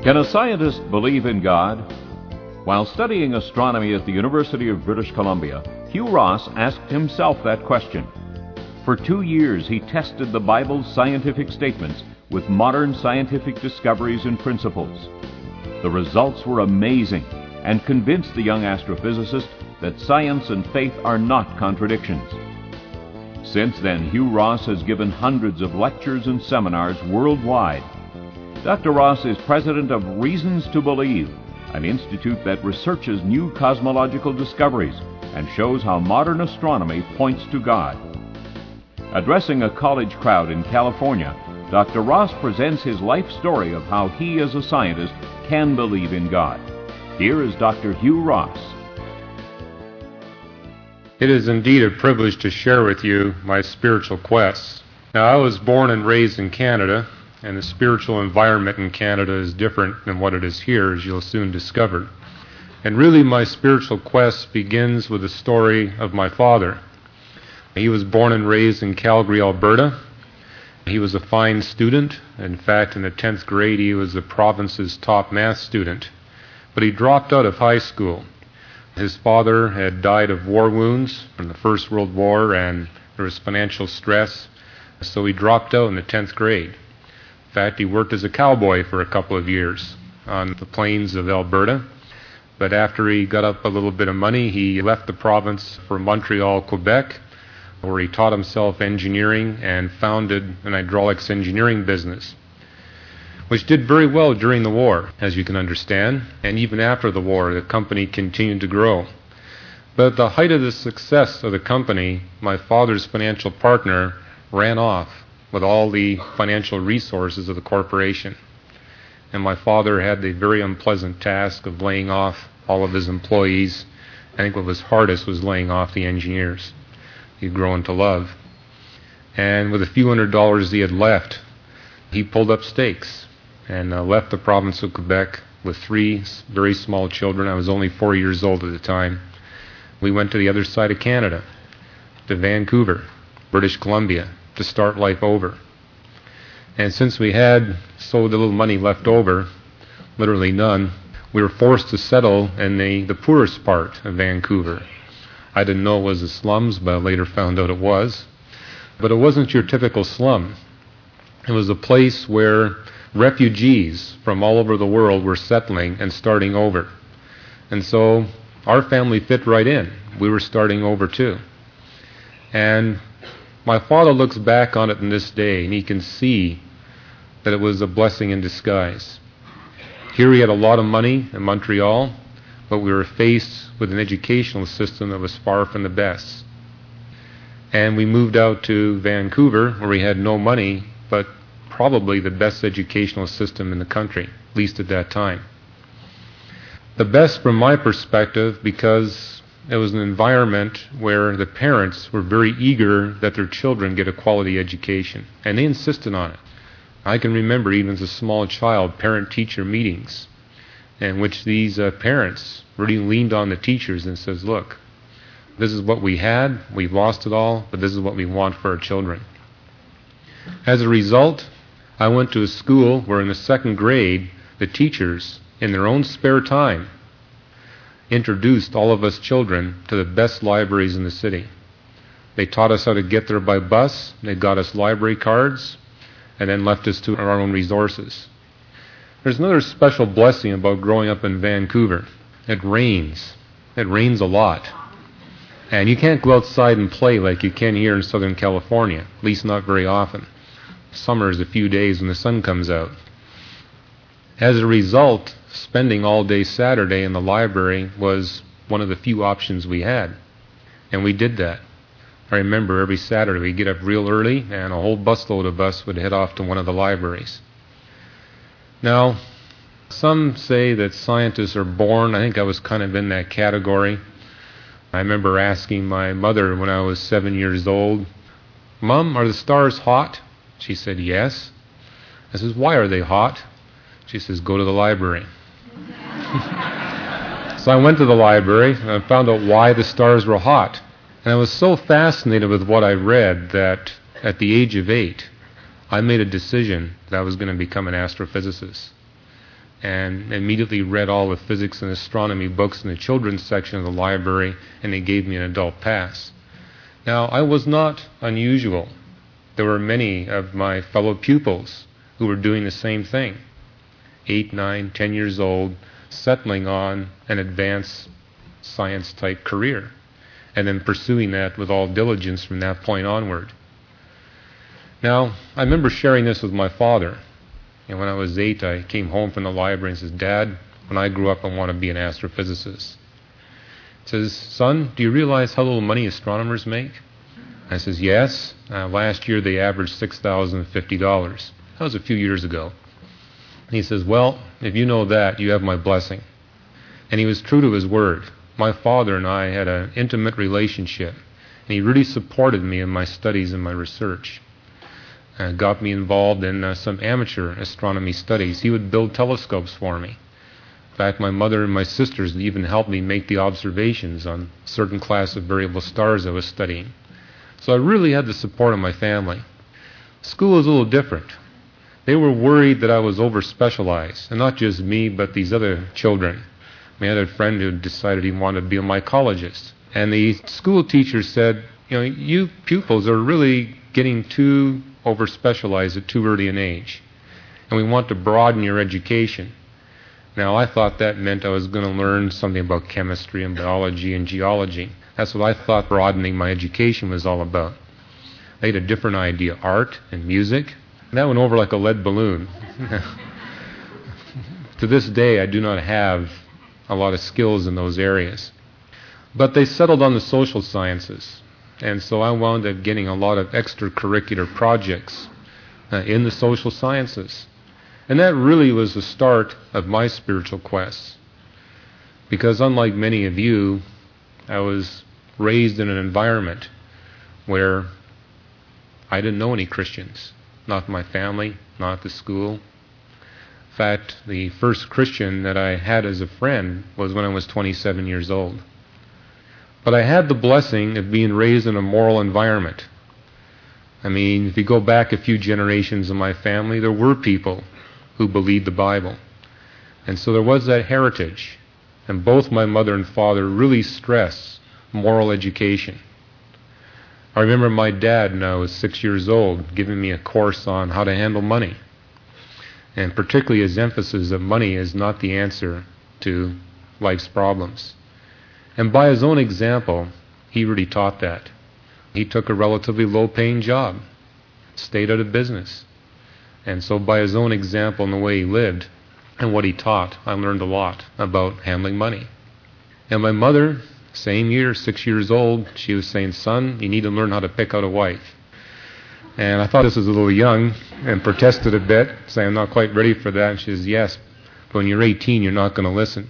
Can a scientist believe in God? While studying astronomy at the University of British Columbia, Hugh Ross asked himself that question. For 2 years, he tested the Bible's scientific statements with modern scientific discoveries and principles. The results were amazing and convinced the young astrophysicist that science and faith are not contradictions. Since then, Hugh Ross has given hundreds of lectures and seminars worldwide. Dr. Ross is president of Reasons to Believe, an institute that researches new cosmological discoveries and shows how modern astronomy points to God. Addressing a college crowd in California, Dr. Ross presents his life story of how he as a scientist can believe in God. Here is Dr. Hugh Ross. It is indeed a privilege to share with you my spiritual quests. Now, I was born and raised in Canada, and the spiritual environment in Canada is different than what it is here, as you'll soon discover. And really, my spiritual quest begins with the story of my father. He was born and raised in Calgary, Alberta. He was a fine student. In fact, in the 10th grade, he was the province's top math student. But he dropped out of high school. His father had died of war wounds from the First World War, and there was financial stress, so he dropped out in the 10th grade. In fact, he worked as a cowboy for a couple of years on the plains of Alberta. But after he got up a little bit of money, he left the province for Montreal, Quebec, where he taught himself engineering and founded an hydraulics engineering business, which did very well during the war, as you can understand. And even after the war, the company continued to grow. But at the height of the success of the company, my father's financial partner ran off with all the financial resources of the corporation. And my father had the very unpleasant task of laying off all of his employees. I think what was hardest was laying off the engineers he'd grown to love. And with a few $100s he had left, he pulled up stakes and left the province of Quebec with 3 very small children. I was only 4 years old at the time. We went to the other side of Canada, to Vancouver, British Columbia, to start life over. And since we had so little money left over, literally none, we were forced to settle in the poorest part of Vancouver. I didn't know it was the slums, but I later found out it was. But it wasn't your typical slum. It was a place where refugees from all over the world were settling and starting over. And so our family fit right in. We were starting over too. And my father looks back on it in this day, and he can see that it was a blessing in disguise. Here he had a lot of money in Montreal, but we were faced with an educational system that was far from the best. And we moved out to Vancouver, where we had no money, but probably the best educational system in the country, at least at that time. The best from my perspective, because it was an environment where the parents were very eager that their children get a quality education, and they insisted on it. I can remember, even as a small child, parent-teacher meetings in which these parents really leaned on the teachers and says, look, this is what we had, we've lost it all, but this is what we want for our children. As a result, I went to a school where in the 2nd grade, the teachers, in their own spare time, introduced all of us children to the best libraries in the city. They taught us how to get there by bus, they got us library cards, and then left us to our own resources. There's another special blessing about growing up in Vancouver. It rains. It rains a lot. And you can't go outside and play like you can here in Southern California, at least not very often. Summer is a few days when the sun comes out. As a result, spending all day Saturday in the library was one of the few options we had. And we did that. I remember every Saturday we'd get up real early and a whole busload of us would head off to one of the libraries. Now, some say that scientists are born. I think I was kind of in that category. I remember asking my mother when I was 7 years old, Mom, are the stars hot? She said, yes. I says, why are they hot? She says, go to the library. So I went to the library and I found out why the stars were hot. And I was so fascinated with what I read that at the age of 8, I made a decision that I was going to become an astrophysicist. and immediately read all the physics and astronomy books in the children's section of the library, and they gave me an adult pass. Now, I was not unusual. There were many of my fellow pupils who were doing the same thing, 8, 9, 10 years old, settling on an advanced science-type career, and then pursuing that with all diligence from that point onward. Now, I remember sharing this with my father. And when I was 8, I came home from the library and said, "Dad, when I grew up, I want to be an astrophysicist." He says, "Son, do you realize how little money astronomers make?" I says, "Yes. Last year they averaged $6,050. That was a few years ago." And he says, "Well, if you know that, you have my blessing." And he was true to his word. My father and I had an intimate relationship, and he really supported me in my studies and my research. Got me involved in some amateur astronomy studies. He would build telescopes for me. In fact, my mother and my sisters even helped me make the observations on certain class of variable stars I was studying. So I really had the support of my family. School was a little different. They were worried that I was over-specialized, and not just me, but these other children. I had a friend who decided he wanted to be a mycologist. And the school teacher said, "You pupils are really getting too over-specialized at too early an age, and we want to broaden your education." Now, I thought that meant I was going to learn something about chemistry and biology and geology. That's what I thought broadening my education was all about. They had a different idea, art and music. That went over like a lead balloon. To this day, I do not have a lot of skills in those areas. But they settled on the social sciences. And so I wound up getting a lot of extracurricular projects in the social sciences. And that really was the start of my spiritual quest. Because unlike many of you, I was raised in an environment where I didn't know any Christians. Not my family, not the school. In fact, the first Christian that I had as a friend was when I was 27 years old. But I had the blessing of being raised in a moral environment. I mean, if you go back a few generations in my family, there were people who believed the Bible. And so there was that heritage. And both my mother and father really stressed moral education. I remember my dad, when I was 6 years old, giving me a course on how to handle money. And particularly his emphasis that money is not the answer to life's problems. And by his own example, he really taught that. He took a relatively low-paying job, stayed out of business. And so by his own example and the way he lived and what he taught, I learned a lot about handling money. And my mother, same year, 6 years old, she was saying, "Son, you need to learn how to pick out a wife." And I thought this was a little young and protested a bit, saying, "I'm not quite ready for that." And she says, "Yes, but when you're 18, you're not going to listen."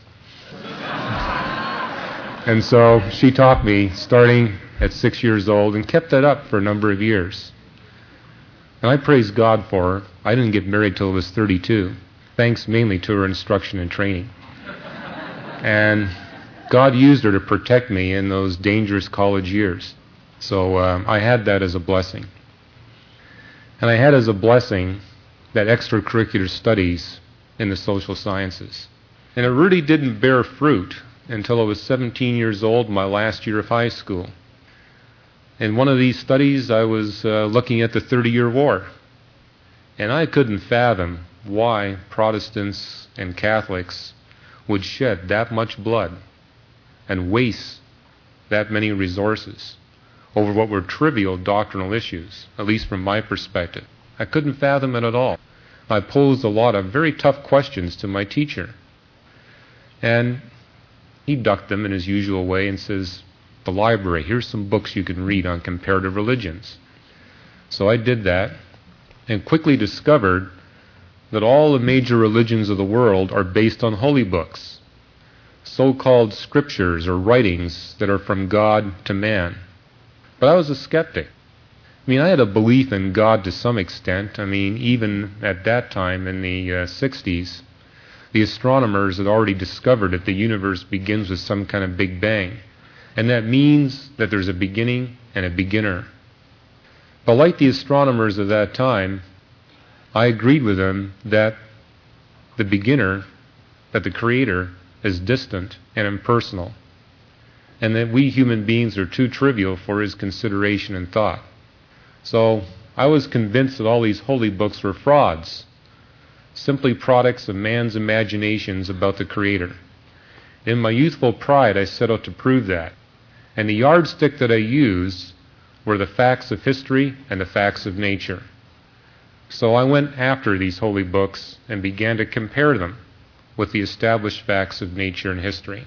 And so she taught me starting at 6 years old and kept that up for a number of years. And I praise God for her. I didn't get married till I was 32, thanks mainly to her instruction and training. And God used her to protect me in those dangerous college years. So I had that as a blessing. And I had as a blessing that extracurricular studies in the social sciences. And it really didn't bear fruit until I was 17 years old, my last year of high school. In one of these studies, I was looking at the 30-year war. And I couldn't fathom why Protestants and Catholics would shed that much blood and waste that many resources over what were trivial doctrinal issues, at least from my perspective. I couldn't fathom it at all. I posed a lot of very tough questions to my teacher. And he ducked them in his usual way and says, "The library, here's some books you can read on comparative religions." So I did that and quickly discovered that all the major religions of the world are based on holy books, so-called scriptures or writings that are from God to man. But I was a skeptic. I mean, I had a belief in God to some extent. I mean, even at that time in the 60s, the astronomers had already discovered that the universe begins with some kind of Big Bang. And that means that there's a beginning and a beginner. But like the astronomers of that time, I agreed with them that the beginner that the Creator is distant and impersonal, and that we human beings are too trivial for His consideration and thought. So I was convinced that all these holy books were frauds, simply products of man's imaginations about the Creator. In my youthful pride, I set out to prove that. And the yardstick that I used were the facts of history and the facts of nature. So I went after these holy books and began to compare them with the established facts of nature and history.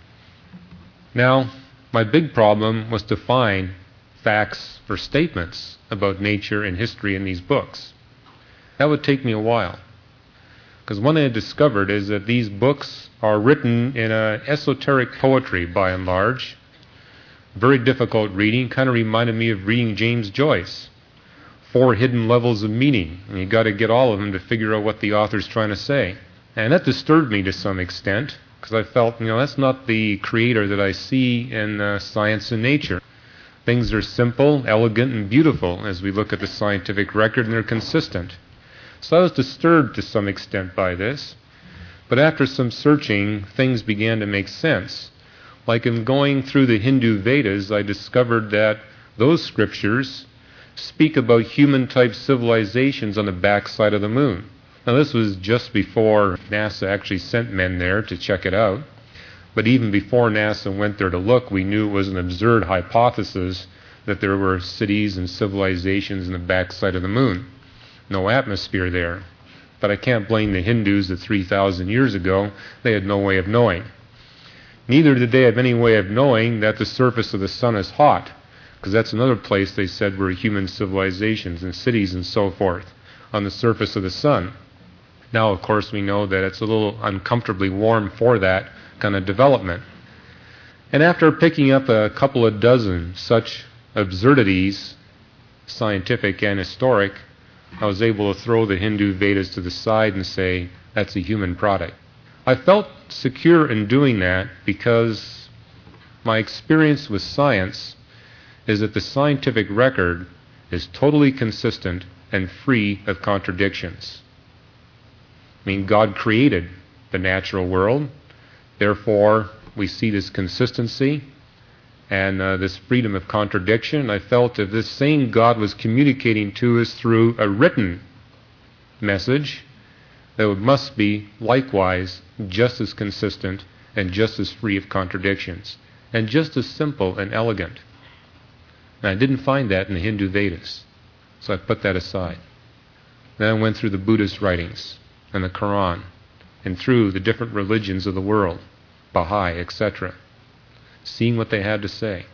Now, my big problem was to find facts or statements about nature and history in these books. That would take me a while. Because one thing I discovered is that these books are written in an esoteric poetry by and large. Very difficult reading, kind of reminded me of reading James Joyce. 4 hidden levels of meaning, and you've got to get all of them to figure out what the author's trying to say. And that disturbed me to some extent, because I felt, that's not the Creator that I see in science and nature. Things are simple, elegant, and beautiful as we look at the scientific record, and they're consistent. So I was disturbed to some extent by this, but after some searching, things began to make sense. Like in going through the Hindu Vedas, I discovered that those scriptures speak about human-type civilizations on the backside of the moon. Now this was just before NASA actually sent men there to check it out. But even before NASA went there to look, we knew it was an absurd hypothesis that there were cities and civilizations in the backside of the moon. No atmosphere there. But I can't blame the Hindus that 3,000 years ago, they had no way of knowing. Neither did they have any way of knowing that the surface of the sun is hot, because that's another place they said were human civilizations and cities and so forth, on the surface of the sun. Now, of course, we know that it's a little uncomfortably warm for that kind of development. And after picking up a couple of dozen such absurdities, scientific and historic, I was able to throw the Hindu Vedas to the side and say, that's a human product. I felt secure in doing that because my experience with science is that the scientific record is totally consistent and free of contradictions. God created the natural world, therefore we see this consistency and this freedom of contradiction. I felt if this same God was communicating to us through a written message, that it must be likewise just as consistent and just as free of contradictions and just as simple and elegant. And I didn't find that in the Hindu Vedas, so I put that aside. Then I went through the Buddhist writings and the Quran and through the different religions of the world, Baha'i, etc., seeing what they had to say.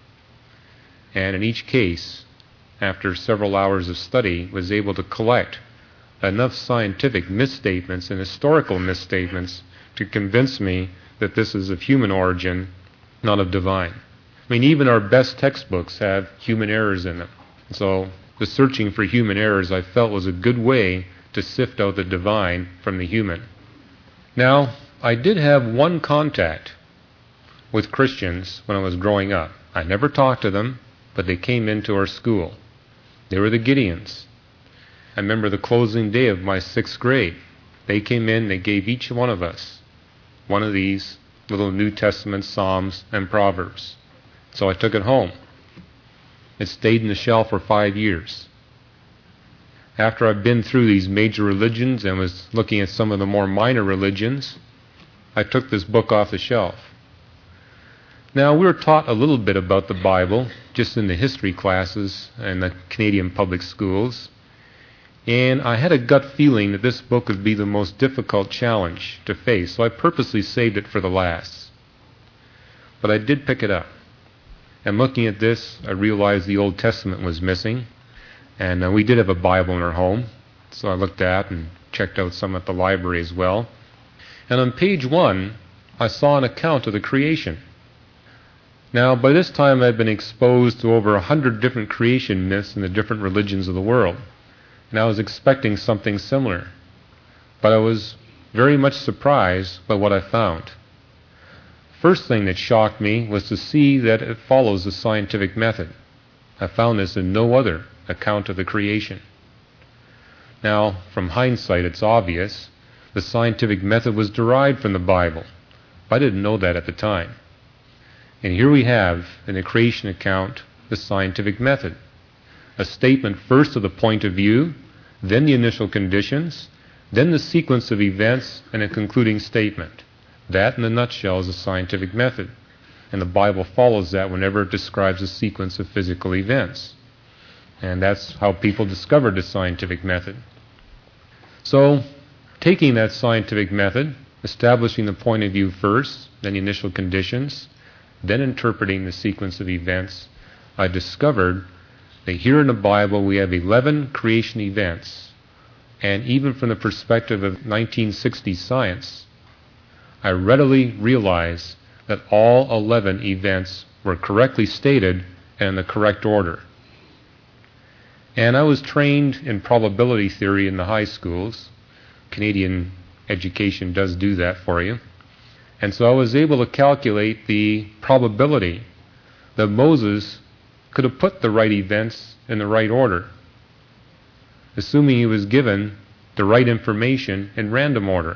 And in each case, after several hours of study, was able to collect enough scientific misstatements and historical misstatements to convince me that this is of human origin, not of divine. Even our best textbooks have human errors in them. So the searching for human errors I felt was a good way to sift out the divine from the human. Now, I did have one contact with Christians when I was growing up. I never talked to them, but they came into our school. They were the Gideons. I remember the closing day of my 6th grade. They came in, they gave each one of us one of these little New Testament Psalms and Proverbs. So I took it home. It stayed in the shelf for 5 years. After I'd been through these major religions and was looking at some of the more minor religions, I took this book off the shelf. Now, we were taught a little bit about the Bible, just in the history classes in the Canadian public schools, and I had a gut feeling that this book would be the most difficult challenge to face, so I purposely saved it for the last. But I did pick it up. And looking at this, I realized the Old Testament was missing, and we did have a Bible in our home, so I looked at and checked out some at the library as well. And on page 1, I saw an account of the creation. Now, by this time I'd been exposed to over 100 different creation myths in the different religions of the world, and I was expecting something similar. But I was very much surprised by what I found. First thing that shocked me was to see that it follows the scientific method. I found this in no other account of the creation. Now, from hindsight, it's obvious, the scientific method was derived from the Bible. I didn't know that at the time. And here we have, in the creation account, the scientific method. A statement first of the point of view, then the initial conditions, then the sequence of events, and a concluding statement. That, in a nutshell, is the scientific method. And the Bible follows that whenever it describes a sequence of physical events. And that's how people discovered the scientific method. So, taking that scientific method, establishing the point of view first, then the initial conditions, then interpreting the sequence of events, I discovered that here in the Bible we have 11 creation events. And even from the perspective of 1960s science, I readily realized that all 11 events were correctly stated and in the correct order. And I was trained in probability theory in the high schools. Canadian education does do that for you. And so I was able to calculate the probability that Moses could have put the right events in the right order, assuming he was given the right information in random order.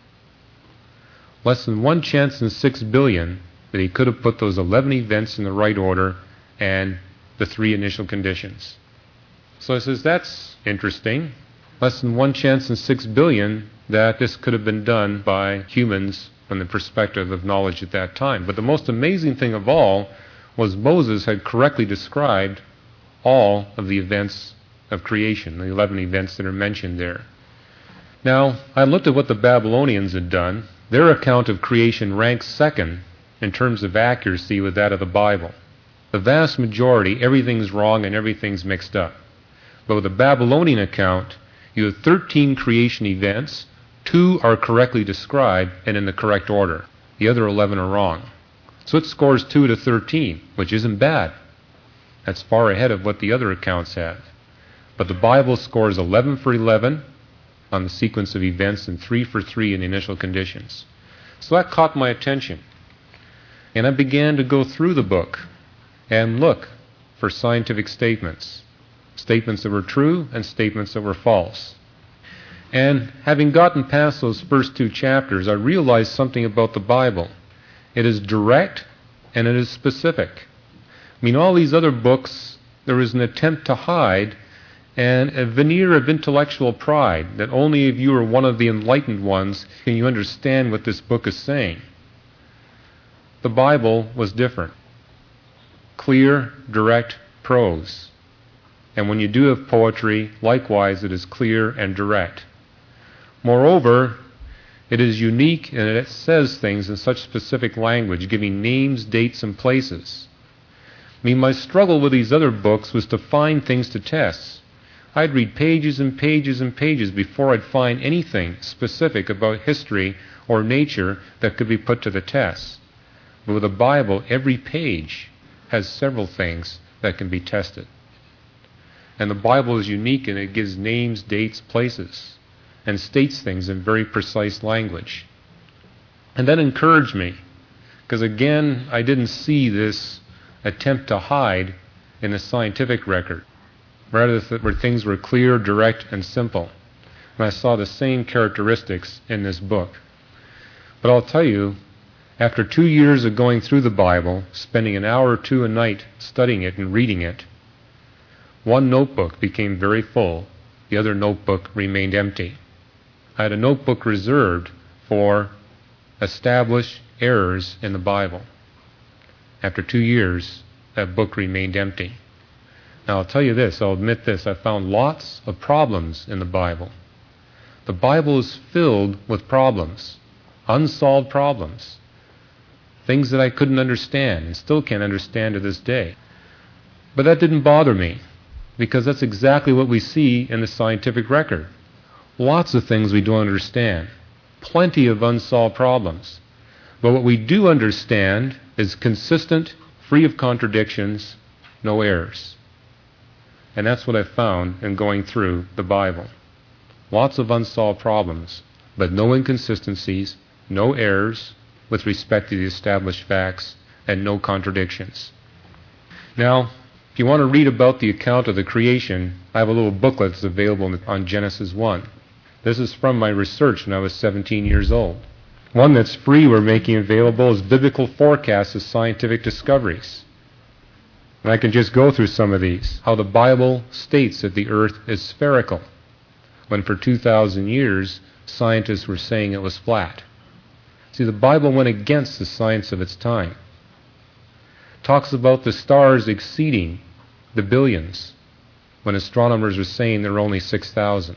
Less than 1 chance in 6 billion that he could have put those 11 events in the right order and the 3 initial conditions. So I says, that's interesting. Less than 1 chance in 6 billion that this could have been done by humans from the perspective of knowledge at that time. But the most amazing thing of all was Moses had correctly described all of the events of creation, the 11 events that are mentioned there. Now, I looked at what the Babylonians had done. Their account of creation ranks second in terms of accuracy with that of the Bible. The vast majority, everything's wrong and everything's mixed up. But with the Babylonian account, you have 13 creation events. 2 are correctly described and in the correct order. The other 11 are wrong. So it scores 2 to 13, which isn't bad. That's far ahead of what the other accounts have. But the Bible scores 11 for 11 on the sequence of events and 3 for 3 in the initial conditions. So that caught my attention. And I began to go through the book and look for scientific statements. Statements that were true and statements that were false. And having gotten past those first 2 chapters, I realized something about the Bible. It is direct and it is specific. I mean, all these other books, there is an attempt to hide and a veneer of intellectual pride that only if you are one of the enlightened ones can you understand what this book is saying. The Bible was different. Clear, direct prose. And when you do have poetry, likewise it is clear and direct. Moreover, it is unique and it says things in such specific language, giving names, dates, and places. I mean, my struggle with these other books was to find things to test. I'd read pages and pages and pages before I'd find anything specific about history or nature that could be put to the test. But with the Bible, every page has several things that can be tested. And the Bible is unique and it gives names, dates, places, and states things in very precise language. And that encouraged me, because again, I didn't see this attempt to hide in the scientific record. Rather, where things were clear, direct, and simple. And I saw the same characteristics in this book. But I'll tell you, after 2 years of going through the Bible, spending an hour or 2 a night studying it and reading it, one notebook became very full. The other notebook remained empty. I had a notebook reserved for established errors in the Bible. After 2 years, that book remained empty. Now I'll tell you this, I'll admit this, I found lots of problems in the Bible. The Bible is filled with problems, unsolved problems, things that I couldn't understand and still can't understand to this day. But that didn't bother me, because that's exactly what we see in the scientific record. Lots of things we don't understand, plenty of unsolved problems. But what we do understand is consistent, free of contradictions, no errors. And that's what I found in going through the Bible. Lots of unsolved problems, but no inconsistencies, no errors with respect to the established facts, and no contradictions. Now, if you want to read about the account of the creation, I have a little booklet that's available on Genesis 1. This is from my research when I was 17 years old. One that's free we're making available is Biblical Forecasts of Scientific Discoveries. And I can just go through some of these. How the Bible states that the earth is spherical, when for 2,000 years scientists were saying it was flat. See, the Bible went against the science of its time. It talks about the stars exceeding the billions, when astronomers are saying there are only 6,000.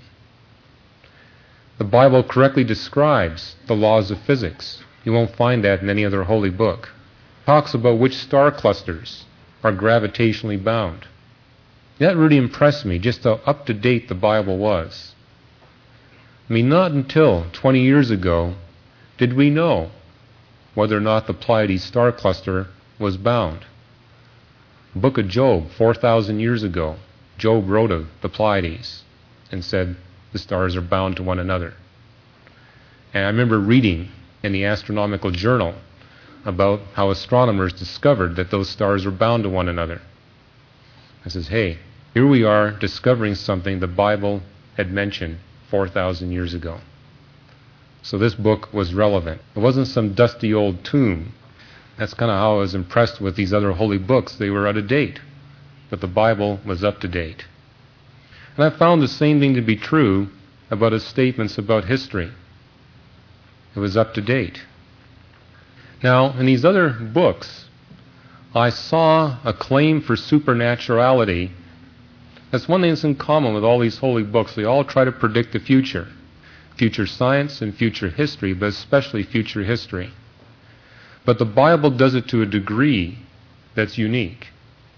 The Bible correctly describes the laws of physics. You won't find that in any other holy book. It talks about which star clusters are gravitationally bound. That really impressed me, just how up-to-date the Bible was. I mean, not until 20 years ago did we know whether or not the Pleiades star cluster was bound. The book of Job, 4,000 years ago, Job wrote of the Pleiades and said the stars are bound to one another. And I remember reading in the Astronomical Journal about how astronomers discovered that those stars were bound to one another. I says, hey, here we are discovering something the Bible had mentioned 4,000 years ago. So this book was relevant. It wasn't some dusty old tomb. That's kind of how I was impressed with these other holy books. They were out of date, but the Bible was up to date. And I found the same thing to be true about his statements about history. It was up to date. Now, in these other books, I saw a claim for supernaturality. That's one thing that's in common with all these holy books. They all try to predict the future. Future science and future history, but especially future history. But the Bible does it to a degree that's unique.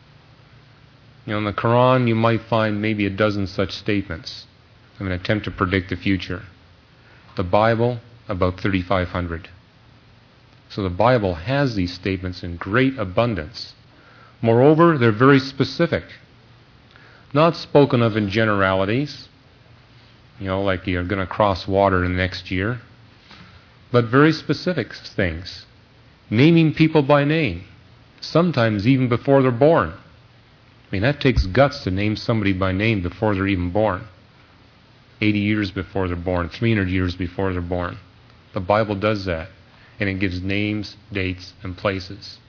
You know, in the Quran, you might find maybe a dozen such statements of an attempt to predict the future. The Bible, about 3,500. So the Bible has these statements in great abundance. Moreover, they're very specific. Not spoken of in generalities, you know, like you're going to cross water in the next year, but very specific things. Naming people by name, sometimes even before they're born. I mean, that takes guts to name somebody by name before they're even born. 80 years before they're born, 300 years before they're born. The Bible does that, and it gives names, dates, and places.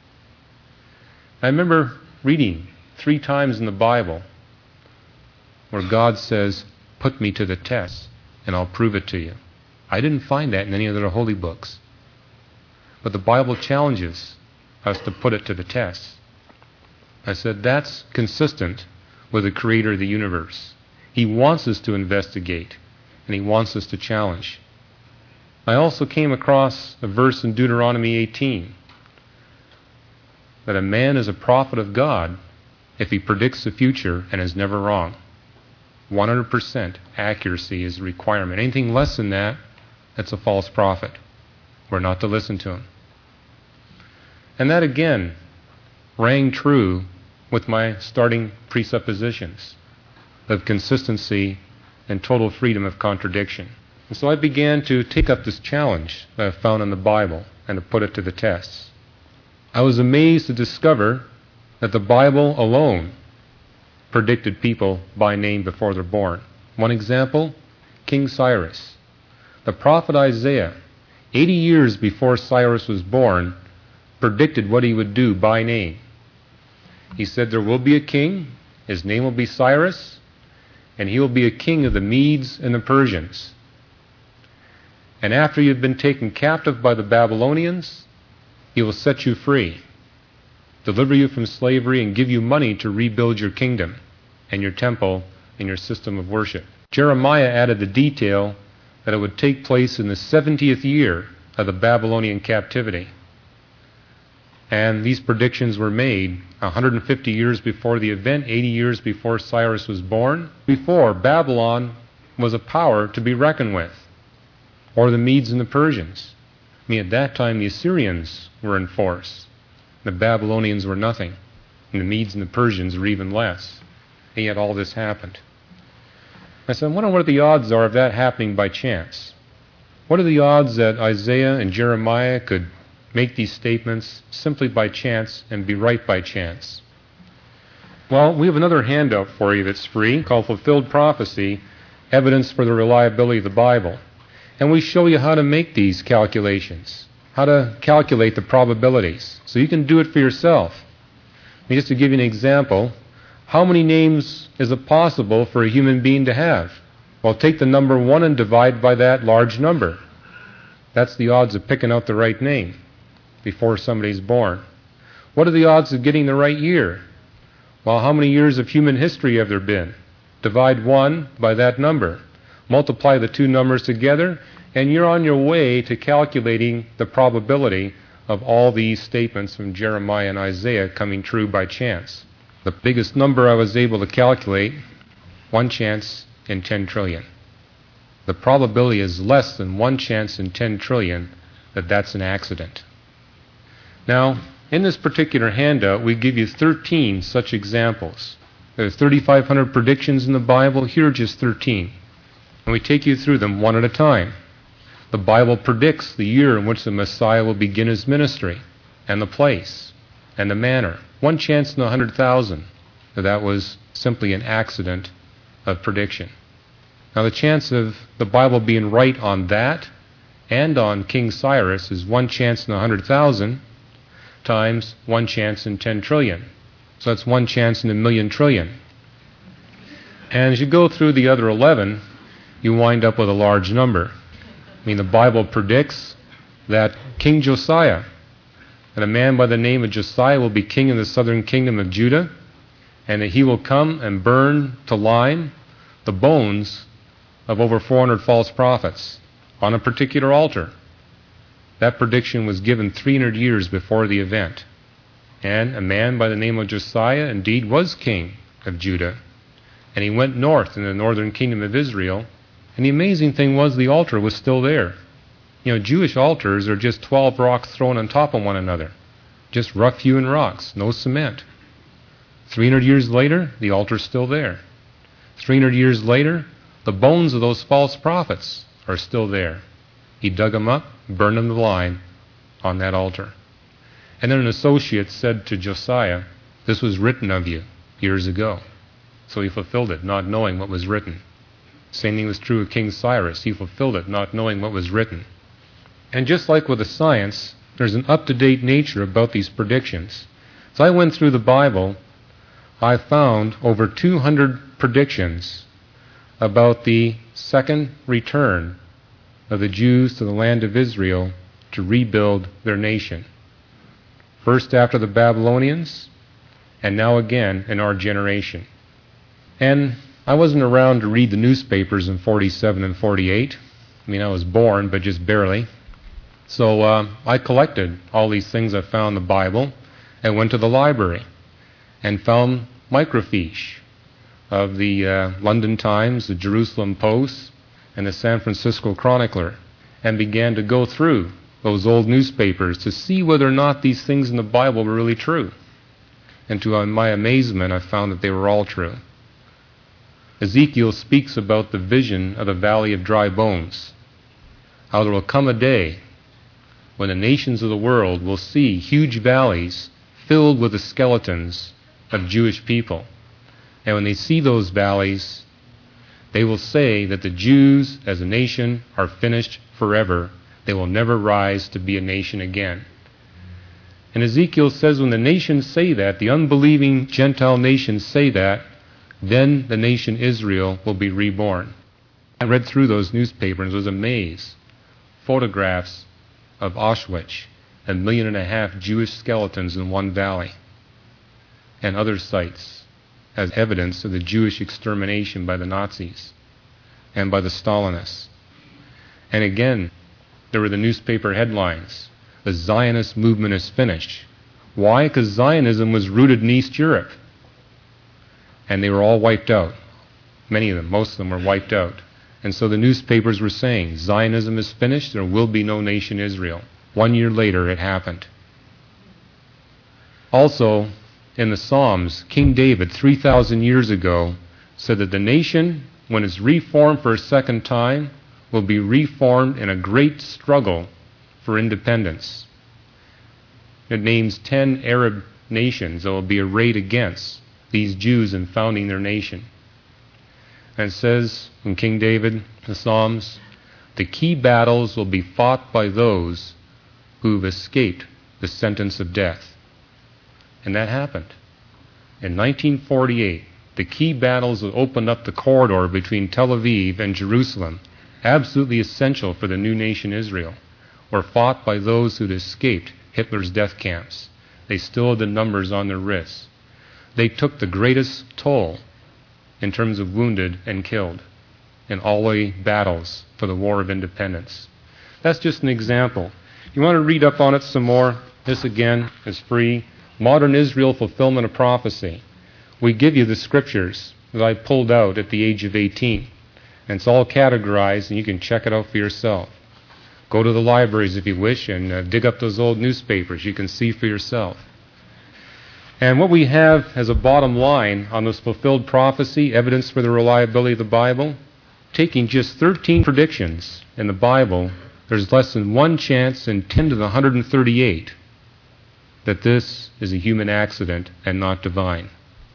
I remember reading 3 times in the Bible where God says, put me to the test, and I'll prove it to you. I didn't find that in any other holy books. But the Bible challenges us to put it to the test. I said, that's consistent with the Creator of the universe. He wants us to investigate, and He wants us to challenge. I also came across a verse in Deuteronomy 18, that a man is a prophet of God if he predicts the future and is never wrong. 100% accuracy is a requirement. Anything less than that, that's a false prophet. We're not to listen to him. And that again rang true with my starting presuppositions of consistency and total freedom of contradiction. And so I began to take up this challenge that I found in the Bible and to put it to the test. I was amazed to discover that the Bible alone predicted people by name before they're born. One example, King Cyrus. The prophet Isaiah, 80 years before Cyrus was born, predicted what he would do by name. He said there will be a king, his name will be Cyrus, and he will be a king of the Medes and the Persians. And after you've been taken captive by the Babylonians, he will set you free, deliver you from slavery, and give you money to rebuild your kingdom and your temple and your system of worship. Jeremiah added the detail that it would take place in the 70th year of the Babylonian captivity. And these predictions were made 150 years before the event, 80 years before Cyrus was born, before Babylon was a power to be reckoned with, or the Medes and the Persians. I mean, at that time the Assyrians were in force. The Babylonians were nothing. And the Medes and the Persians were even less. And yet all this happened. I said, I wonder what the odds are of that happening by chance. What are the odds that Isaiah and Jeremiah could make these statements simply by chance and be right by chance? Well, we have another handout for you that's free called Fulfilled Prophecy, evidence for the reliability of the Bible. And we show you how to make these calculations, how to calculate the probabilities, so you can do it for yourself. Just to give you an example, how many names is it possible for a human being to have? Well, take the number 1 and divide by that large number. That's the odds of picking out the right name before somebody's born. What are the odds of getting the right year? Well, how many years of human history have there been? Divide 1 by that number. Multiply the two numbers together, and you're on your way to calculating the probability of all these statements from Jeremiah and Isaiah coming true by chance. The biggest number I was able to calculate, 1 chance in 10 trillion. The probability is less than 1 chance in 10 trillion that that's an accident. Now, in this particular handout, we give you 13 such examples. There's 3,500 predictions in the Bible. Here are just 13. And we take you through them one at a time. The Bible predicts the year in which the Messiah will begin his ministry, and the place, and the manner. 1 chance in 100,000 that was simply an accident of prediction. Now the chance of the Bible being right on that and on King Cyrus is 1 chance in 100,000 times 1 chance in 10 trillion. So that's 1 chance in a million trillion. And as you go through the other 11, you wind up with a large number. I mean, the Bible predicts that King Josiah, that a man by the name of Josiah will be king in the southern kingdom of Judah, and that he will come and burn to lime the bones of over 400 false prophets on a particular altar. That prediction was given 300 years before the event. And a man by the name of Josiah indeed was king of Judah. And he went north in the northern kingdom of Israel. And the amazing thing was the altar was still there. You know, Jewish altars are just 12 rocks thrown on top of one another. Just rough-hewn rocks, no cement. 300 years later, the altar's still there. 300 years later, the bones of those false prophets are still there. He dug them up, burned them to lime on that altar. And then an associate said to Josiah, "This was written of you years ago." So he fulfilled it, not knowing what was written. Same thing was true of King Cyrus. He fulfilled it, not knowing what was written. And just like with the science, there's an up-to-date nature about these predictions. As I went through the Bible, I found over 200 predictions about the second return of the Jews to the land of Israel to rebuild their nation. First after the Babylonians, and now again in our generation. And I wasn't around to read the newspapers in 47 and 48. I mean, I was born, but just barely. So I collected all these things I found in the Bible and went to the library and found microfiche of the London Times, the Jerusalem Post, and the San Francisco Chronicler, and began to go through those old newspapers to see whether or not these things in the Bible were really true. And to my amazement, I found that they were all true. Ezekiel speaks about the vision of the valley of dry bones, how there will come a day when the nations of the world will see huge valleys filled with the skeletons of Jewish people. And when they see those valleys, they will say that the Jews as a nation are finished forever. They will never rise to be a nation again. And Ezekiel says when the nations say that, the unbelieving Gentile nations say that, then the nation Israel will be reborn. I read through those newspapers and was amazed. Photographs of Auschwitz, 1.5 million Jewish skeletons in one valley, and other sites as evidence of the Jewish extermination by the Nazis and by the Stalinists. And again, there were the newspaper headlines, "The Zionist movement is finished." Why? Because Zionism was rooted in East Europe. And they were all wiped out. Many of them, most of them were wiped out. And so the newspapers were saying, Zionism is finished, there will be no nation Israel. 1 year later, it happened. Also, in the Psalms, King David, 3,000 years ago, said that the nation, when it's reformed for a second time, will be reformed in a great struggle for independence. It names 10 Arab nations that will be arrayed against these Jews in founding their nation. And it says in King David, the Psalms, the key battles will be fought by those who have escaped the sentence of death. And that happened. In 1948, the key battles that opened up the corridor between Tel Aviv and Jerusalem, absolutely essential for the new nation Israel, were fought by those who'd escaped Hitler's death camps. They still had the numbers on their wrists. They took the greatest toll in terms of wounded and killed in all the battles for the War of Independence. That's just an example. You want to read up on it some more? This again is free. Modern Israel Fulfillment of Prophecy. We give you the scriptures that I pulled out at the age of 18. And it's all categorized, and you can check it out for yourself. Go to the libraries if you wish and dig up those old newspapers. You can see for yourself. And what we have as a bottom line on this fulfilled prophecy, evidence for the reliability of the Bible, taking just 13 predictions in the Bible, there's less than one chance in 10 to the 138 that this is a human accident and not divine.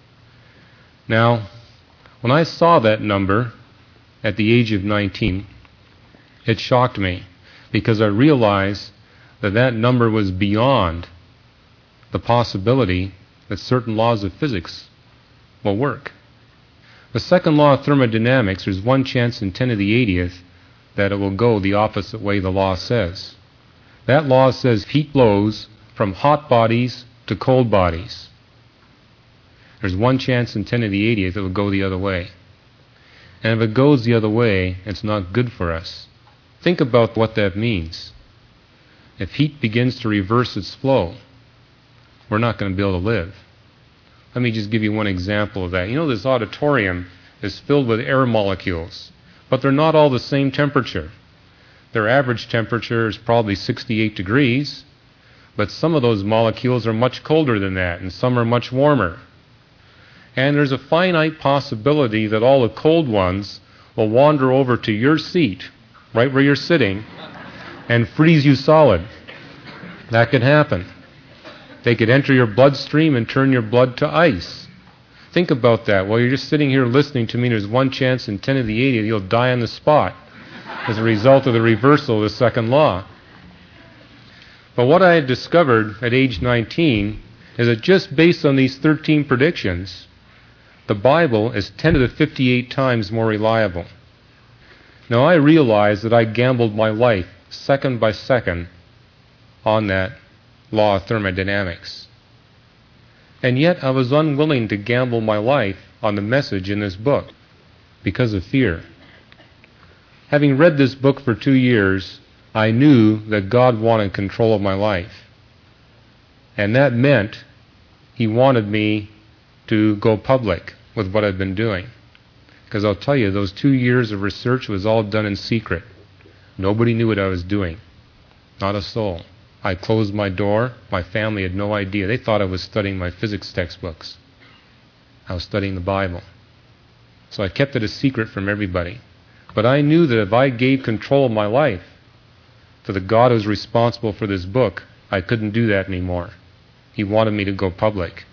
Now, when I saw that number at the age of 19, it shocked me because I realized that that number was beyond the possibility that certain laws of physics will work. The second law of thermodynamics, there's one chance in 10 to the 80th that it will go the opposite way the law says. That law says heat blows from hot bodies to cold bodies. There's one chance in 10 to the 80th it will go the other way. And if it goes the other way, it's not good for us. Think about what that means. If heat begins to reverse its flow, we're not going to be able to live. Let me just give you one example of that. You know, this auditorium is filled with air molecules, but they're not all the same temperature. Their average temperature is probably 68 degrees, but some of those molecules are much colder than that, and some are much warmer. And there's a finite possibility that all the cold ones will wander over to your seat, right where you're sitting, and freeze you solid. That could happen. They could enter your bloodstream and turn your blood to ice. Think about that. While you're just sitting here listening to me, there's one chance in 10 to the 80 you'll die on the spot as a result of the reversal of the second law. But what I had discovered at age 19 is that just based on these 13 predictions, the Bible is 10 to the 58 times more reliable. Now I realized that I gambled my life second by second on that law of thermodynamics. And yet I was unwilling to gamble my life on the message in this book because of fear. Having read this book for 2 years, I knew that God wanted control of my life. And that meant He wanted me to go public with what I'd been doing. Because I'll tell you, those 2 years of research was all done in secret. Nobody knew what I was doing. Not a soul. I closed my door. My family had no idea. They thought I was studying my physics textbooks. I was studying the Bible. So I kept it a secret from everybody. But I knew that if I gave control of my life to the God who was responsible for this book, I couldn't do that anymore. He wanted me to go public.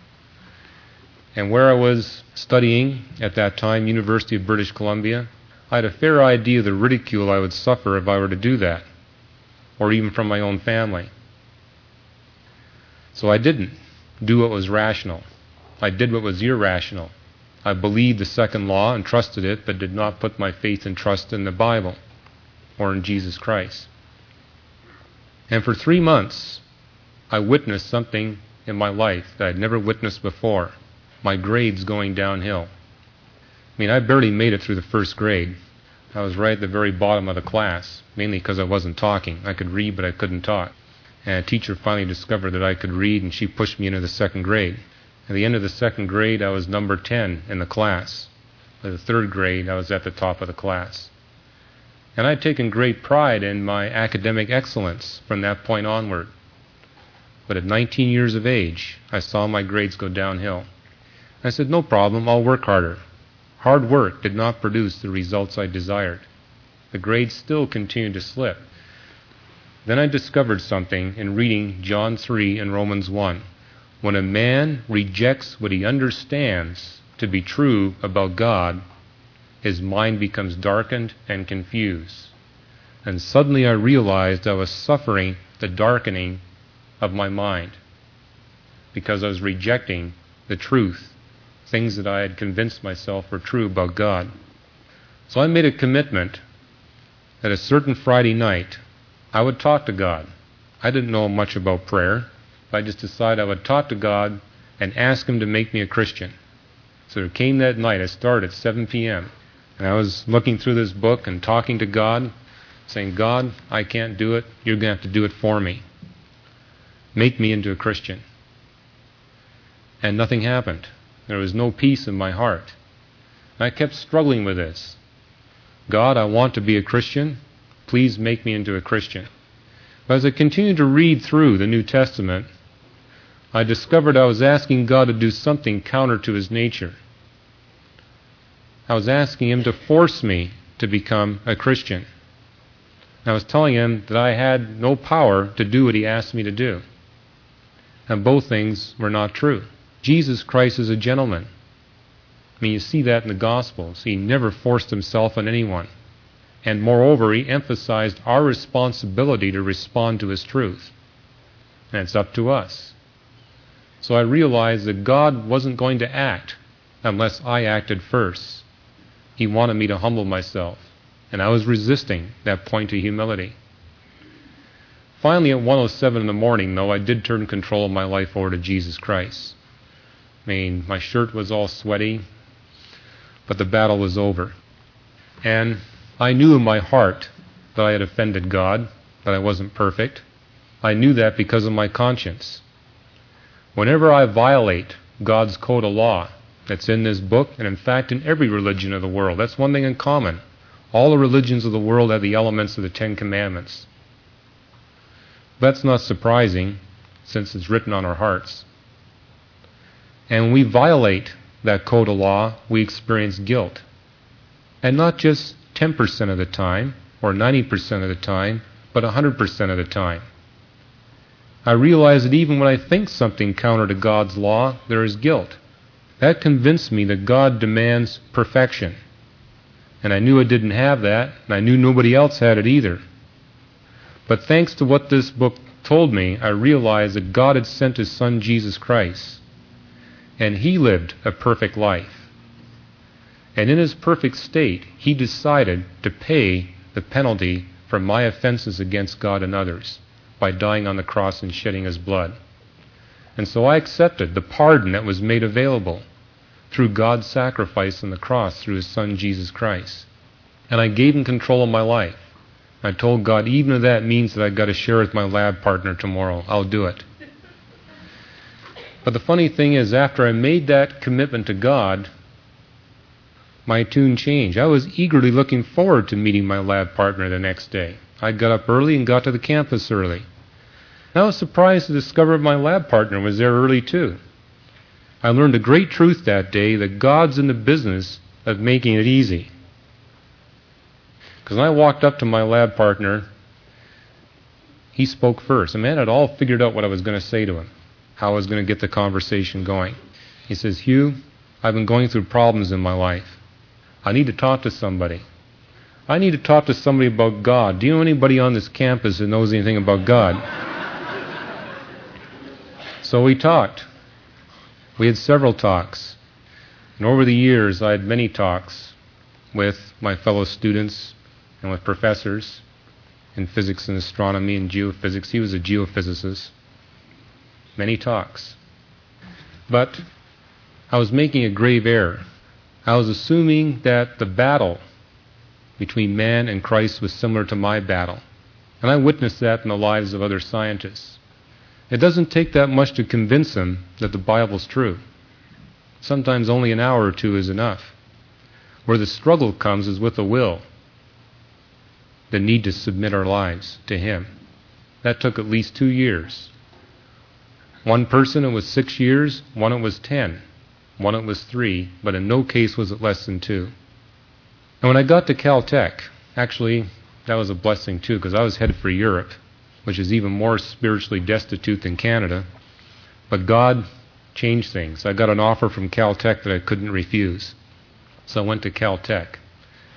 And where I was studying at that time, University of British Columbia, I had a fair idea of the ridicule I would suffer if I were to do that, or even from my own family. So I didn't do what was rational. I did what was irrational. I believed the second law and trusted it, but did not put my faith and trust in the Bible or in Jesus Christ. And for 3 months, I witnessed something in my life that I'd never witnessed before. My grades going downhill. I mean, I barely made it through the first grade. I was right at the very bottom of the class, mainly because I wasn't talking. I could read, but I couldn't talk. And a teacher finally discovered that I could read, and she pushed me into the second grade. At the end of the second grade, I was number 10 in the class. By the third grade, I was at the top of the class. And I'd taken great pride in my academic excellence from that point onward. But at 19 years of age, I saw my grades go downhill. I said, no problem, I'll work harder. Hard work did not produce the results I desired. The grades still continued to slip. Then I discovered something in reading John 3 and Romans 1. When a man rejects what he understands to be true about God, his mind becomes darkened and confused. And suddenly I realized I was suffering the darkening of my mind because I was rejecting the truth, things that I had convinced myself were true about God. So I made a commitment that a certain Friday night I would talk to God. I didn't know much about prayer, but I just decided I would talk to God and ask Him to make me a Christian. So it came that night. I started at 7 p.m. and I was looking through this book and talking to God, saying, God, I can't do it. You're going to have to do it for me. Make me into a Christian. And nothing happened. There was no peace in my heart. And I kept struggling with this. God, I want to be a Christian. Please make me into a Christian. But as I continued to read through the New Testament, I discovered I was asking God to do something counter to His nature. I was asking Him to force me to become a Christian. I was telling Him that I had no power to do what He asked me to do. And both things were not true. Jesus Christ is a gentleman. I mean, you see that in the Gospels. He never forced Himself on anyone. And moreover, He emphasized our responsibility to respond to His truth. And it's up to us. So I realized that God wasn't going to act unless I acted first. He wanted me to humble myself. And I was resisting that point of humility. Finally, at 1:07 in the morning, though, I did turn control of my life over to Jesus Christ. I mean, my shirt was all sweaty, but the battle was over. And I knew in my heart that I had offended God, that I wasn't perfect. I knew that because of my conscience. Whenever I violate God's code of law that's in this book, and in fact in every religion of the world, that's one thing in common. All the religions of the world have the elements of the Ten Commandments. That's not surprising, since it's written on our hearts. And when we violate that code of law, we experience guilt. And not just 10% of the time, or 90% of the time, but 100% of the time. I realize that even when I think something counter to God's law, there is guilt. That convinced me that God demands perfection. And I knew I didn't have that, and I knew nobody else had it either. But thanks to what this book told me, I realized that God had sent His Son Jesus Christ, and He lived a perfect life. And in His perfect state, He decided to pay the penalty for my offenses against God and others by dying on the cross and shedding His blood. And so I accepted the pardon that was made available through God's sacrifice on the cross through His Son Jesus Christ. And I gave Him control of my life. I told God, even if that means that I've got to share with my lab partner tomorrow, I'll do it. But the funny thing is, after I made that commitment to God, my tune changed. I was eagerly looking forward to meeting my lab partner the next day. I got up early and got to the campus early. I was surprised to discover my lab partner was there early too. I learned a great truth that day, that God's in the business of making it easy. Because when I walked up to my lab partner, he spoke first. And man, I'd all figured out what I was going to say to him, how I was going to get the conversation going. He says, Hugh, I've been going through problems in my life. I need to talk to somebody. I need to talk to somebody about God. Do you know anybody on this campus that knows anything about God? So we talked. We had several talks. And over the years, I had many talks with my fellow students and with professors in physics and astronomy and geophysics. He was a geophysicist. Many talks. But I was making a grave error. I was assuming that the battle between man and Christ was similar to my battle. And I witnessed that in the lives of other scientists. It doesn't take that much to convince them that the Bible's true. Sometimes only an hour or two is enough. Where the struggle comes is with the will, the need to submit our lives to Him. That took at least 2 years. One person it was 6 years, one it was 10, one it was 3, but in no case was it less than 2. And when I got to Caltech, actually that was a blessing too, because I was headed for Europe, which is even more spiritually destitute than Canada. But God changed things. I got an offer from Caltech that I couldn't refuse. So I went to Caltech.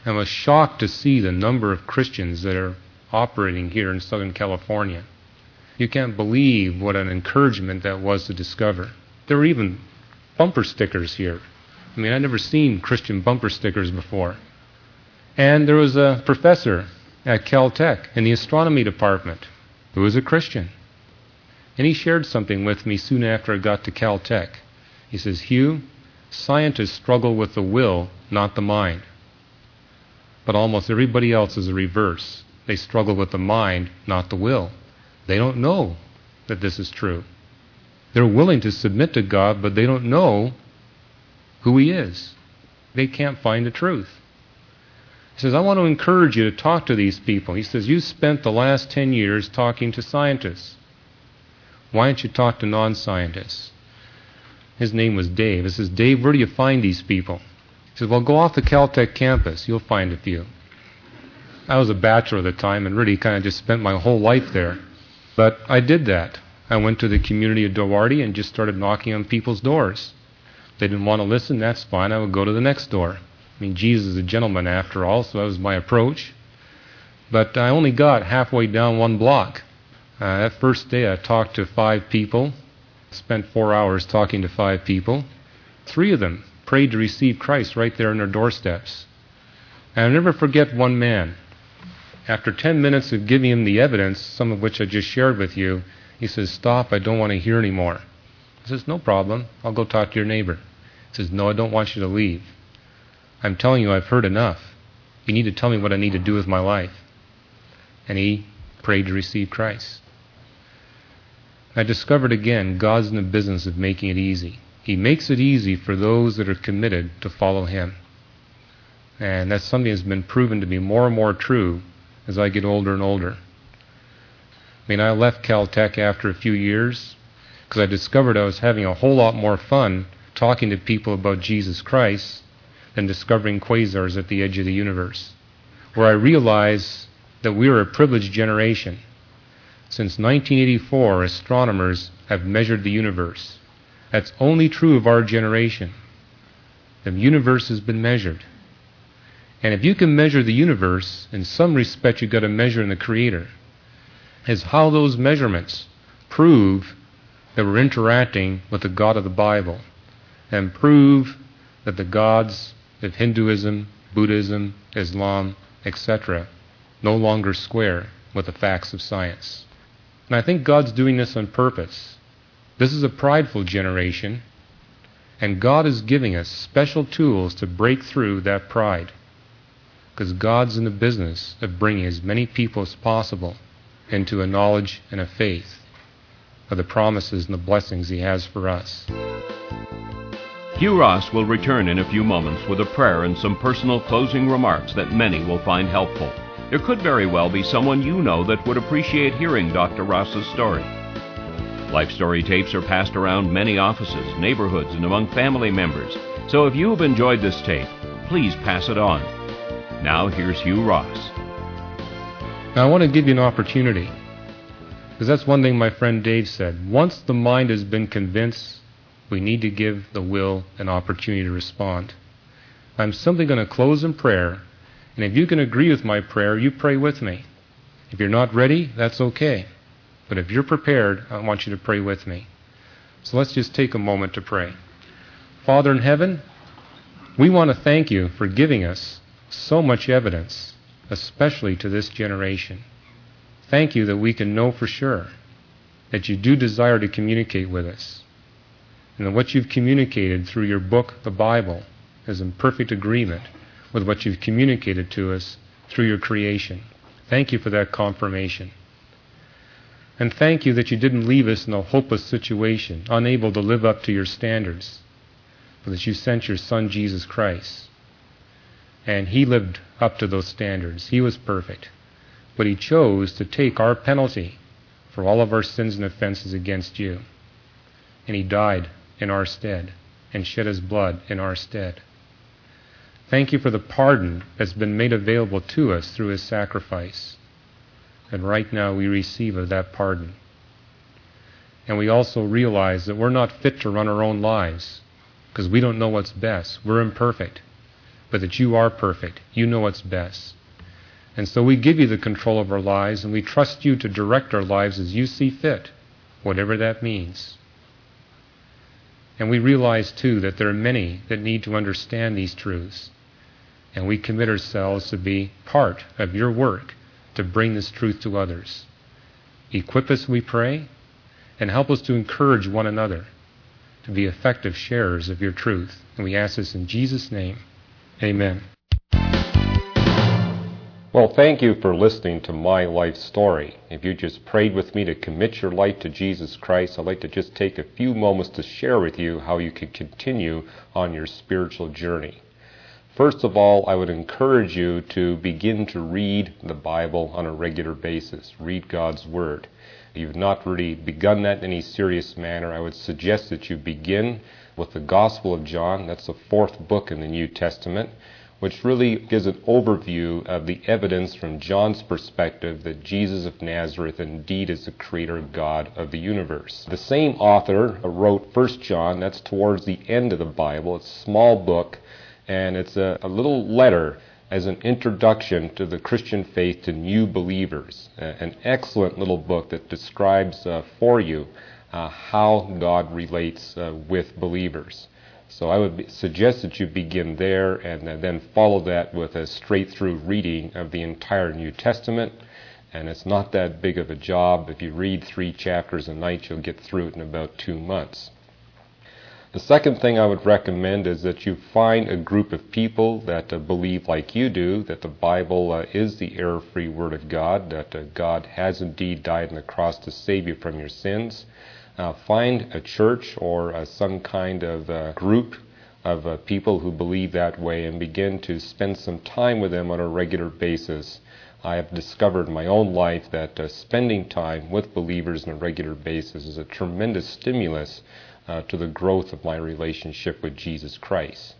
I was shocked to see the number of Christians that are operating here in Southern California. You can't believe what an encouragement that was to discover. There were even bumper stickers here. I mean, I'd never seen Christian bumper stickers before. And there was a professor at Caltech in the astronomy department who was a Christian. And he shared something with me soon after I got to Caltech. He says, "Hugh, scientists struggle with the will, not the mind. But almost everybody else is the reverse. They struggle with the mind, not the will. They don't know that this is true. They're willing to submit to God, but they don't know who He is. They can't find the truth." He says, "I want to encourage you to talk to these people." He says, "You spent the last 10 years talking to scientists. Why don't you talk to non-scientists?" His name was Dave. He says, "Dave, where do you find these people?" He says, "Well, go off the Caltech campus. You'll find a few." I was a bachelor at the time and really kind of just spent my whole life there. But I did that. I went to the community of Duarte and just started knocking on people's doors. If they didn't want to listen, that's fine. I would go to the next door. I mean, Jesus is a gentleman after all, so that was my approach. But I only got halfway down one block. That first day I talked to 5 people, spent 4 hours talking to 5 people. 3 of them prayed to receive Christ right there on their doorsteps. And I'll never forget one man. After 10 minutes of giving him the evidence, some of which I just shared with you, he says, "Stop, I don't want to hear anymore." I says, "No problem, I'll go talk to your neighbor." He says, "No, I don't want you to leave. I'm telling you, I've heard enough. You need to tell me what I need to do with my life." And he prayed to receive Christ. I discovered again, God's in the business of making it easy. He makes it easy for those that are committed to follow Him. And that's something that's been proven to be more and more true as I get older and older. I mean, I left Caltech after a few years because I discovered I was having a whole lot more fun talking to people about Jesus Christ than discovering quasars at the edge of the universe, where I realized that we are a privileged generation. Since 1984, astronomers have measured the universe. That's only true of our generation. The universe has been measured. And if you can measure the universe, in some respect you've got to measure in the Creator. Is how those measurements prove that we're interacting with the God of the Bible, and prove that the gods of Hinduism, Buddhism, Islam, etc. no longer square with the facts of science. And I think God's doing this on purpose. This is a prideful generation, and God is giving us special tools to break through that pride, because God's in the business of bringing as many people as possible into a knowledge and a faith of the promises and the blessings He has for us. Hugh Ross will return in a few moments with a prayer and some personal closing remarks that many will find helpful. There could very well be someone you know that would appreciate hearing Dr. Ross's story. Life Story tapes are passed around many offices, neighborhoods, and among family members. So if you have enjoyed this tape, please pass it on. Now here's Hugh Ross. Now I want to give you an opportunity, because that's one thing my friend Dave said. Once the mind has been convinced, we need to give the will an opportunity to respond. I'm simply going to close in prayer, and if you can agree with my prayer, you pray with me. If you're not ready, that's okay. But if you're prepared, I want you to pray with me. So let's just take a moment to pray. Father in heaven, we want to thank you for giving us so much evidence, especially to this generation. Thank you that we can know for sure that you do desire to communicate with us, and that what you've communicated through your book, the Bible, is in perfect agreement with what you've communicated to us through your creation. Thank you for that confirmation. And thank you that you didn't leave us in a hopeless situation, unable to live up to your standards, but that you sent your Son, Jesus Christ. And He lived up to those standards. He was perfect. But He chose to take our penalty for all of our sins and offenses against you. And He died in our stead and shed His blood in our stead. Thank you for the pardon that's been made available to us through His sacrifice. And right now we receive of that pardon. And we also realize that we're not fit to run our own lives, because we don't know what's best. We're imperfect. but that you are perfect. You know what's best. And so we give you the control of our lives, and we trust you to direct our lives as you see fit, whatever that means. And we realize, too, that there are many that need to understand these truths. And we commit ourselves to be part of your work to bring this truth to others. Equip us, we pray, and help us to encourage one another to be effective sharers of your truth. And we ask this in Jesus' name. Amen. Well, thank you for listening to my life story. If you just prayed with me to commit your life to Jesus Christ, I'd like to just take a few moments to share with you how you can continue on your spiritual journey. First of all, I would encourage you to begin to read the Bible on a regular basis. Read God's Word. If you've not really begun that in any serious manner, I would suggest that you begin with the Gospel of John. That's the fourth book in the New Testament, which really gives an overview of the evidence from John's perspective that Jesus of Nazareth indeed is the creator God of the universe. The same author wrote 1 John. That's towards the end of the Bible. It's a small book, and it's a little letter as an introduction to the Christian faith to new believers. An excellent little book that describes for you how God relates with believers. So I would suggest that you begin there and then follow that with a straight-through reading of the entire New Testament. And it's not that big of a job. If you read 3 chapters a night, you'll get through it in about 2 months. The second thing I would recommend is that you find a group of people that believe like you do, that the Bible is the error-free Word of God, that God has indeed died on the cross to save you from your sins. Find a church or some kind of group of people who believe that way and begin to spend some time with them on a regular basis. I have discovered in my own life that spending time with believers on a regular basis is a tremendous stimulus to the growth of my relationship with Jesus Christ.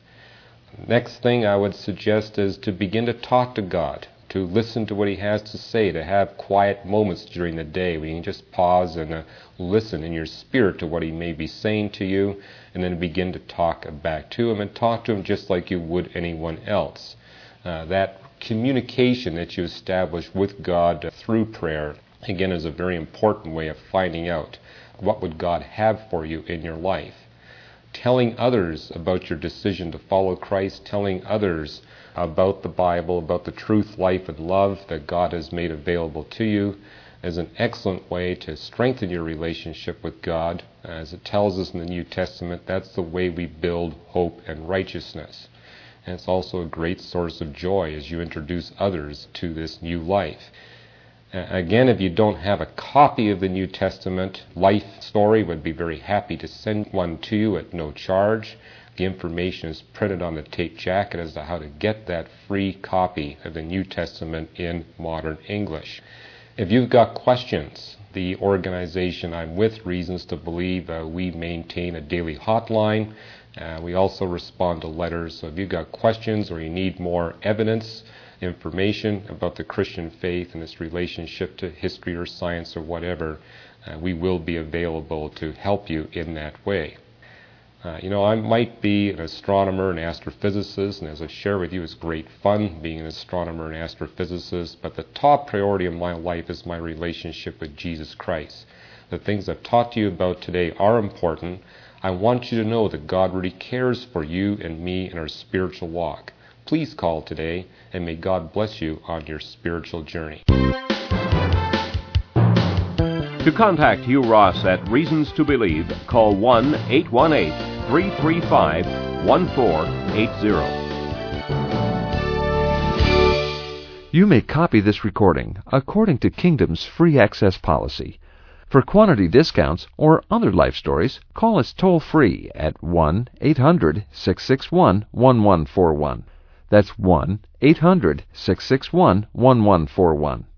Next thing I would suggest is to begin to talk to God, to listen to what He has to say, to have quiet moments during the day where you can just pause and listen in your spirit to what He may be saying to you, and then begin to talk back to Him, and talk to Him just like you would anyone else. That communication that you establish with God through prayer, again, is a very important way of finding out what would God have for you in your life. Telling others about your decision to follow Christ, telling others about the Bible, about the truth, life, and love that God has made available to you is an excellent way to strengthen your relationship with God. As it tells us in the New Testament, that's the way we build hope and righteousness. And it's also a great source of joy as you introduce others to this new life. Again, if you don't have a copy of the New Testament life story, we'd be very happy to send one to you at no charge. The information is printed on the tape jacket as to how to get that free copy of the New Testament in modern English. If you've got questions, the organization I'm with, Reasons to Believe, we maintain a daily hotline. We also respond to letters. So if you've got questions or you need more evidence, information about the Christian faith and its relationship to history or science or whatever, we will be available to help you in that way. I might be an astronomer and astrophysicist, and as I share with you, it's great fun being an astronomer and astrophysicist, but the top priority of my life is my relationship with Jesus Christ. The things I've taught you about today are important. I want you to know that God really cares for you and me in our spiritual walk. Please call today, and may God bless you on your spiritual journey. To contact Hugh Ross at Reasons to Believe, call 1-818-335-1480. You may copy this recording according to Kingdom's free access policy. For quantity discounts or other life stories, call us toll-free at 1-800-661-1141. That's 1-800-661-1141.